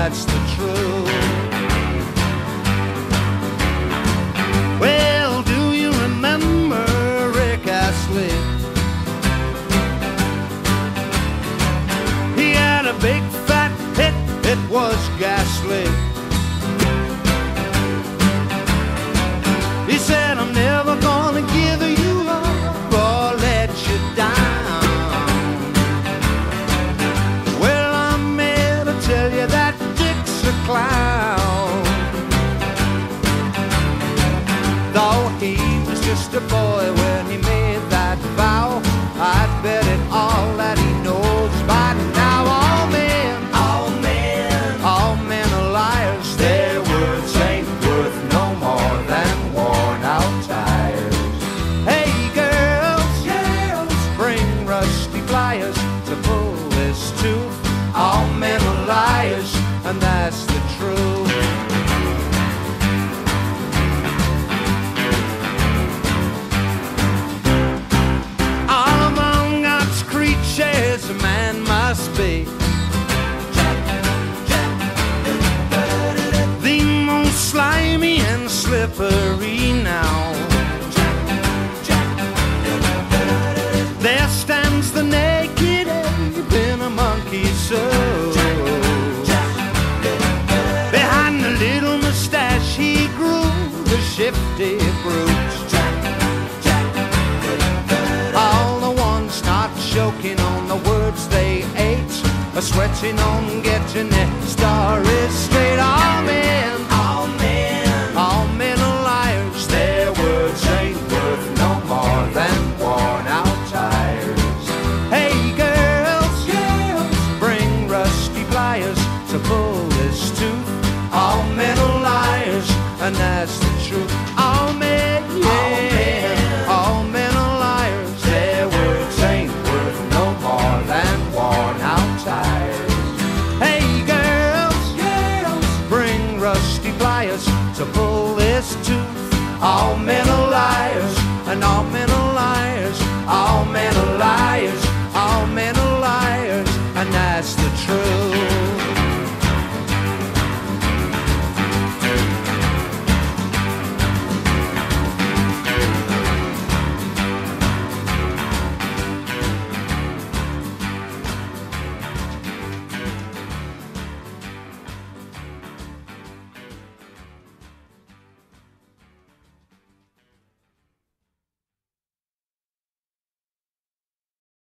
that's the truth. Well, do you remember Rick Astley? He had a big fat hit, it was ghastly. He said, I'm never gonna give you up or let you down. Well, I'm here to tell you that Dick's a clown. Though he was just a boy when he made that vow, I'd bet it all that he knows by now. All men are liars. Their words ain't worth no more than worn out tires. Hey girls, bring rusty pliers to pull this tooth. All men are liars, and that's the truth. Among God's creatures, a man must be the most slimy and slippery now. There stands the naked ape in a monkey's suit. Behind the little mustache he grew a shifty brute. All the ones not choking on the words they ate are sweating on getting their stories straight. All men are liars. Their words ain't worth no more than worn out tires. Hey girls, bring rusty pliers to pull this tooth. All men are liars, and that's the truth. All men are liars. Their words ain't worth no more than worn out tires. Hey girls, bring rusty pliers to pull this tooth. All men are